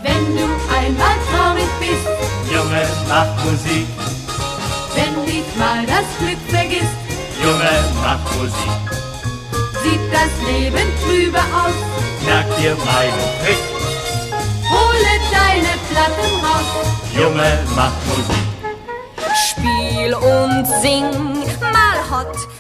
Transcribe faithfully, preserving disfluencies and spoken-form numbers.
Wenn du einmal traurig bist, Junge, mach Musik. wenn dich mal das Glück vergisst, Junge, mach Musik. sieht das Leben trübe aus, Merk dir meinen Trick. hole deine Platten raus. Junge, mach Musik. Spiel und sing, mal hot,